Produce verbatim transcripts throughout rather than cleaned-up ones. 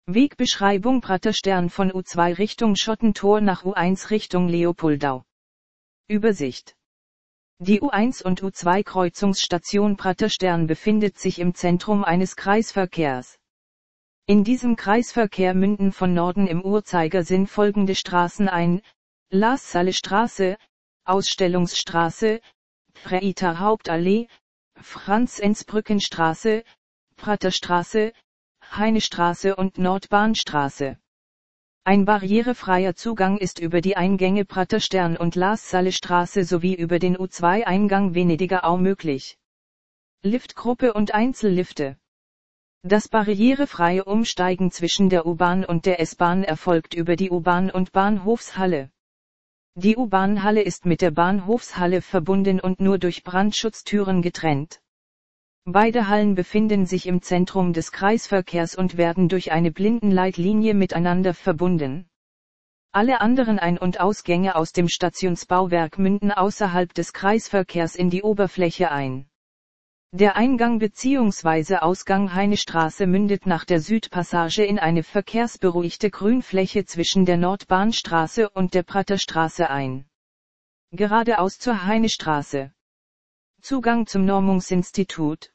Wegbeschreibung Praterstern von U zwei Richtung Schottentor nach U eins Richtung Leopoldau. Übersicht. Die U eins und U zwei Kreuzungsstation Praterstern befindet sich im Zentrum eines Kreisverkehrs. In diesem Kreisverkehr münden von Norden im Uhrzeigersinn folgende Straßen ein: Laassalle-Straße, Ausstellungsstraße, Prater Hauptallee, Franz-Enz-Brückenstraße, Praterstraße, Heinestraße und Nordbahnstraße. Ein barrierefreier Zugang ist über die Eingänge Praterstern und Laassalle-Straße sowie über den U zwei Eingang Venediger Au möglich. Liftgruppe und Einzellifte. Das barrierefreie Umsteigen zwischen der U-Bahn und der S-Bahn erfolgt über die U-Bahn und Bahnhofshalle. Die U-Bahn-Halle ist mit der Bahnhofshalle verbunden und nur durch Brandschutztüren getrennt. Beide Hallen befinden sich im Zentrum des Kreisverkehrs und werden durch eine Blindenleitlinie miteinander verbunden. Alle anderen Ein- und Ausgänge aus dem Stationsbauwerk münden außerhalb des Kreisverkehrs in die Oberfläche ein. Der Eingang bzw. Ausgang Heinestraße mündet nach der Südpassage in eine verkehrsberuhigte Grünfläche zwischen der Nordbahnstraße und der Praterstraße ein. Geradeaus zur Heinestraße. Zugang zum Normungsinstitut.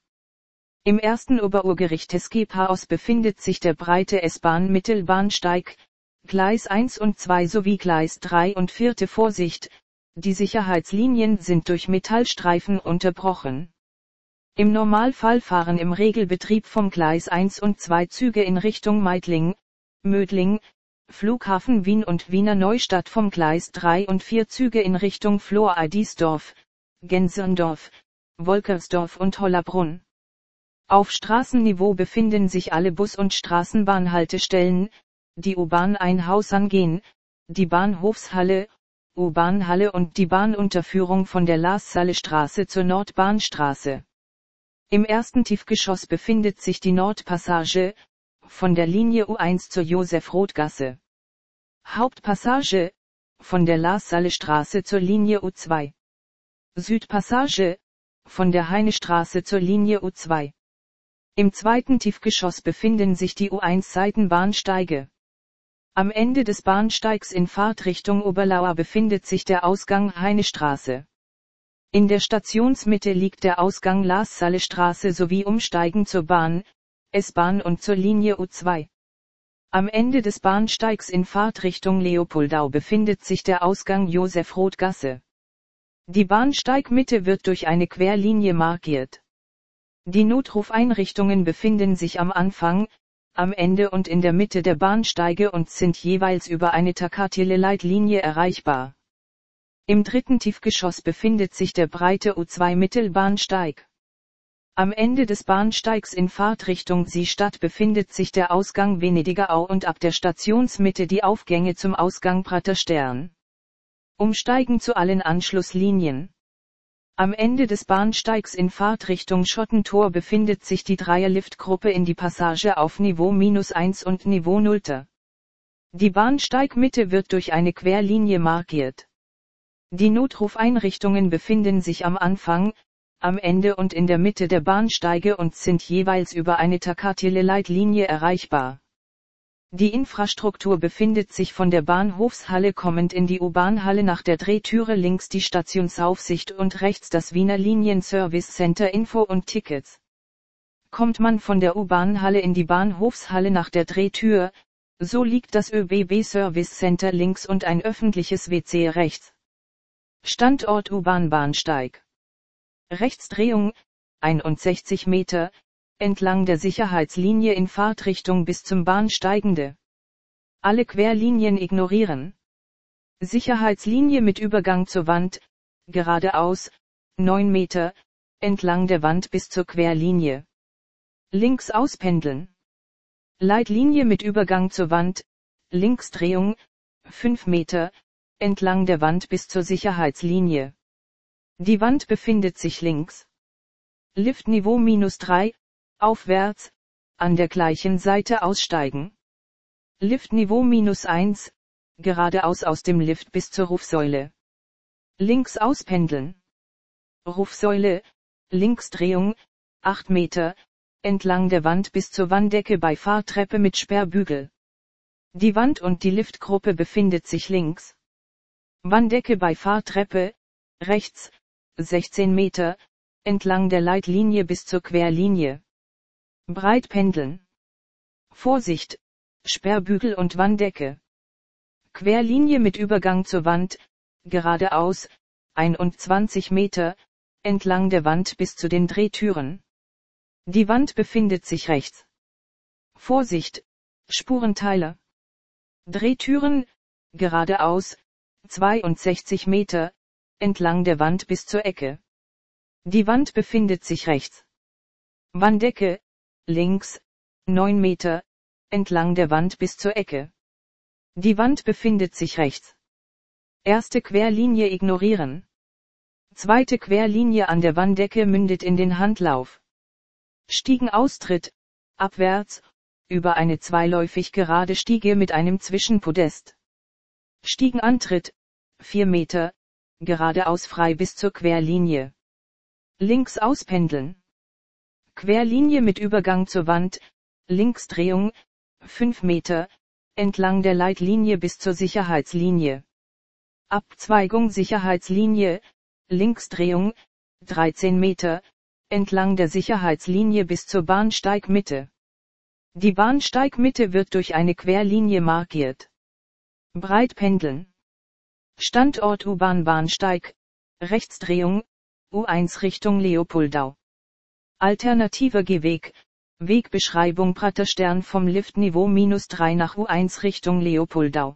Im ersten Oberurgerichtsgephaus befindet sich der breite S-Bahn-Mittelbahnsteig, Gleis eins und zwei sowie Gleis drei und vier. Vorsicht, die Sicherheitslinien sind durch Metallstreifen unterbrochen. Im Normalfall fahren im Regelbetrieb vom Gleis eins und zwei Züge in Richtung Meidling, Mödling, Flughafen Wien und Wiener Neustadt, vom Gleis drei und vier Züge in Richtung Flor-Eidisdorf, Genserndorf, Wolkersdorf und Hollabrunn. Auf Straßenniveau befinden sich alle Bus- und Straßenbahnhaltestellen, die U-Bahn ein Haus angehen, die Bahnhofshalle, U-Bahn-Halle und die Bahnunterführung von der Laassalle-Straße zur Nordbahnstraße. Im ersten Tiefgeschoss befindet sich die Nordpassage, von der Linie U eins zur Josef-Roth-Gasse. Hauptpassage, von der Laassalle-Straße zur Linie U zwei. Südpassage, von der Heinestraße zur Linie U zwei. Im zweiten Tiefgeschoss befinden sich die U eins Seitenbahnsteige. Am Ende des Bahnsteigs in Fahrtrichtung Oberlauer befindet sich der Ausgang Heinestraße. In der Stationsmitte liegt der Ausgang Laassalle-Straße sowie Umsteigen zur Bahn, S-Bahn und zur Linie U zwei. Am Ende des Bahnsteigs in Fahrtrichtung Leopoldau befindet sich der Ausgang Josef-Roth-Gasse. Die Bahnsteigmitte wird durch eine Querlinie markiert. Die Notrufeinrichtungen befinden sich am Anfang, am Ende und in der Mitte der Bahnsteige und sind jeweils über eine Takatiele-Leitlinie erreichbar. Im dritten Tiefgeschoss befindet sich der breite U zwei Mittelbahnsteig. Am Ende des Bahnsteigs in Fahrtrichtung Seestadt befindet sich der Ausgang Venediger Au und ab der Stationsmitte die Aufgänge zum Ausgang Praterstern. Umsteigen zu allen Anschlusslinien. Am Ende des Bahnsteigs in Fahrtrichtung Schottentor befindet sich die Dreierliftgruppe in die Passage auf Niveau minus eins und Niveau null. Die Bahnsteigmitte wird durch eine Querlinie markiert. Die Notrufeinrichtungen befinden sich am Anfang, am Ende und in der Mitte der Bahnsteige und sind jeweils über eine Takatiele-Leitlinie erreichbar. Die Infrastruktur befindet sich von der Bahnhofshalle kommend in die U-Bahn-Halle nach der Drehtüre links die Stationsaufsicht und rechts das Wiener Linien-Service Center Info und Tickets. Kommt man von der U-Bahn-Halle in die Bahnhofshalle nach der Drehtür, so liegt das ÖBB-Service Center links und ein öffentliches W C rechts. Standort U-Bahn-Bahnsteig. Rechtsdrehung, einundsechzig Meter, entlang der Sicherheitslinie in Fahrtrichtung bis zum Bahnsteigende. Alle Querlinien ignorieren. Sicherheitslinie mit Übergang zur Wand, geradeaus, neun Meter, entlang der Wand bis zur Querlinie. Links auspendeln. Leitlinie mit Übergang zur Wand, Linksdrehung, fünf Meter, entlang der Wand bis zur Sicherheitslinie. Die Wand befindet sich links. Liftniveau minus drei, aufwärts, an der gleichen Seite aussteigen. Liftniveau minus eins, geradeaus aus dem Lift bis zur Rufsäule. Links auspendeln. Rufsäule, Linksdrehung, acht Meter, entlang der Wand bis zur Wanddecke bei Fahrtreppe mit Sperrbügel. Die Wand und die Liftgruppe befindet sich links. Wanddecke bei Fahrtreppe, rechts, sechzehn Meter, entlang der Leitlinie bis zur Querlinie. Breit pendeln. Vorsicht, Sperrbügel und Wanddecke. Querlinie mit Übergang zur Wand, geradeaus, einundzwanzig Meter, entlang der Wand bis zu den Drehtüren. Die Wand befindet sich rechts. Vorsicht, Spurenteile. Drehtüren, geradeaus, zweiundsechzig Meter, entlang der Wand bis zur Ecke. Die Wand befindet sich rechts. Wanddecke, links, neun Meter, entlang der Wand bis zur Ecke. Die Wand befindet sich rechts. Erste Querlinie ignorieren. Zweite Querlinie an der Wanddecke mündet in den Handlauf. Stiegenaustritt, abwärts, über eine zweiläufig gerade Stiege mit einem Zwischenpodest. Stiegenantritt, vier Meter, geradeaus frei bis zur Querlinie. Links auspendeln. Querlinie mit Übergang zur Wand, Linksdrehung, fünf Meter, entlang der Leitlinie bis zur Sicherheitslinie. Abzweigung Sicherheitslinie, Linksdrehung, dreizehn Meter, entlang der Sicherheitslinie bis zur Bahnsteigmitte. Die Bahnsteigmitte wird durch eine Querlinie markiert. Breit pendeln. Standort U-Bahn-Bahnsteig, Rechtsdrehung, U eins Richtung Leopoldau. Alternativer Gehweg, Wegbeschreibung Praterstern vom Liftniveau minus drei nach U eins Richtung Leopoldau.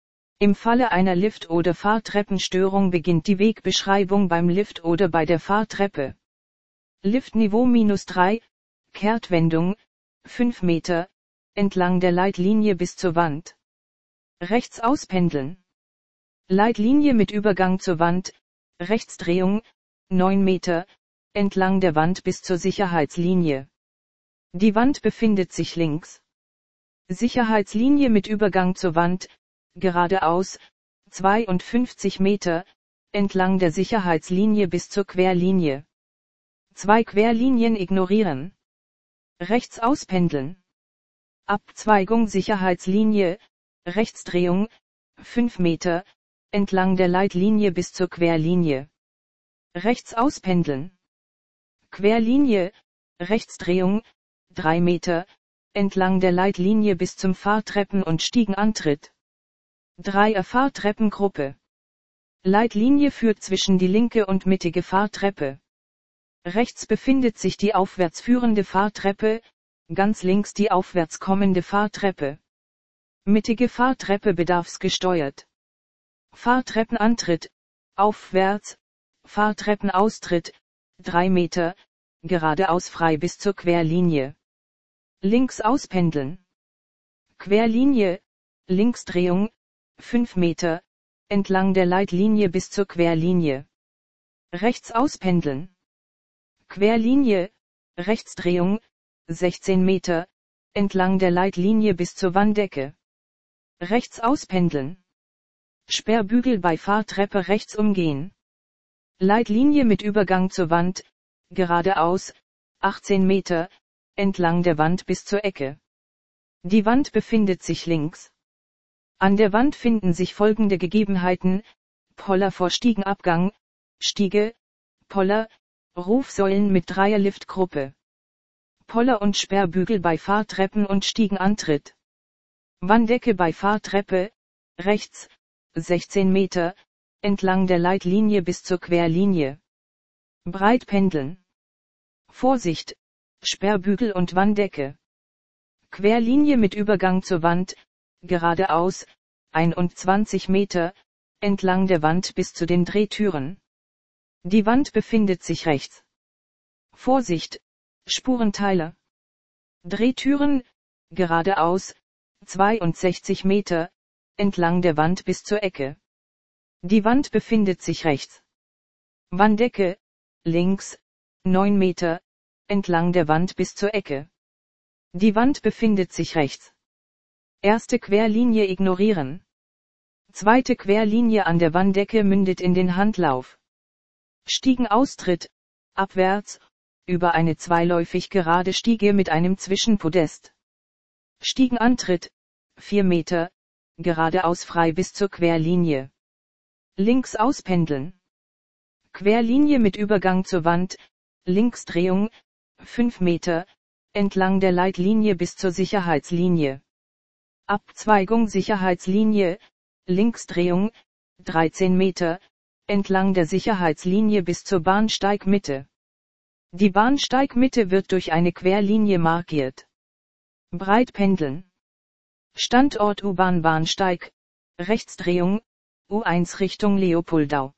Im Falle einer Lift- oder Fahrtreppenstörung beginnt die Wegbeschreibung beim Lift oder bei der Fahrtreppe. Liftniveau minus drei, Kehrtwendung, fünf Meter, entlang der Leitlinie bis zur Wand. Rechts auspendeln. Leitlinie mit Übergang zur Wand, Rechtsdrehung, neun Meter, entlang der Wand bis zur Sicherheitslinie. Die Wand befindet sich links. Sicherheitslinie mit Übergang zur Wand, geradeaus, zweiundfünfzig Meter, entlang der Sicherheitslinie bis zur Querlinie. Zwei Querlinien ignorieren. Rechts auspendeln. Abzweigung Sicherheitslinie, Rechtsdrehung, fünf Meter, entlang der Leitlinie bis zur Querlinie. Rechts auspendeln. Querlinie, Rechtsdrehung, drei Meter, entlang der Leitlinie bis zum Fahrtreppen- und Stiegenantritt. Dreier Fahrtreppengruppe. Leitlinie führt zwischen die linke und mittige Fahrtreppe. Rechts befindet sich die aufwärts führende Fahrtreppe, ganz links die aufwärts kommende Fahrtreppe. Mittige Fahrtreppe bedarfsgesteuert. Fahrtreppenantritt, aufwärts, Fahrtreppenaustritt, drei Meter, geradeaus frei bis zur Querlinie. Links auspendeln. Querlinie, Linksdrehung, fünf Meter, entlang der Leitlinie bis zur Querlinie. Rechts auspendeln. Querlinie, Rechtsdrehung, sechzehn Meter, entlang der Leitlinie bis zur Wanddecke. Rechts auspendeln. Sperrbügel bei Fahrtreppe rechts umgehen. Leitlinie mit Übergang zur Wand, geradeaus, achtzehn Meter, entlang der Wand bis zur Ecke. Die Wand befindet sich links. An der Wand finden sich folgende Gegebenheiten: Poller vor Stiegenabgang, Stiege, Poller, Rufsäulen mit Dreierliftgruppe. Poller und Sperrbügel bei Fahrtreppen und Stiegenantritt. Wanddecke bei Fahrtreppe, rechts, sechzehn Meter, entlang der Leitlinie bis zur Querlinie. Breit pendeln. Vorsicht, Sperrbügel und Wanddecke. Querlinie mit Übergang zur Wand, geradeaus, einundzwanzig Meter, entlang der Wand bis zu den Drehtüren. Die Wand befindet sich rechts. Vorsicht, Spurenteile. Drehtüren, geradeaus, zweiundsechzig Meter, entlang der Wand bis zur Ecke. Die Wand befindet sich rechts. Wanddecke, links, neun Meter, entlang der Wand bis zur Ecke. Die Wand befindet sich rechts. Erste Querlinie ignorieren. Zweite Querlinie an der Wanddecke mündet in den Handlauf. Stiegenaustritt, abwärts, über eine zweiläufig gerade Stiege mit einem Zwischenpodest. Stiegenantritt, vier Meter, geradeaus frei bis zur Querlinie. Links auspendeln. Querlinie mit Übergang zur Wand, Linksdrehung, fünf Meter, entlang der Leitlinie bis zur Sicherheitslinie. Abzweigung Sicherheitslinie, Linksdrehung, dreizehn Meter, entlang der Sicherheitslinie bis zur Bahnsteigmitte. Die Bahnsteigmitte wird durch eine Querlinie markiert. Breit pendeln. Standort U-Bahn Bahnsteig, Rechtsdrehung, U eins Richtung Leopoldau.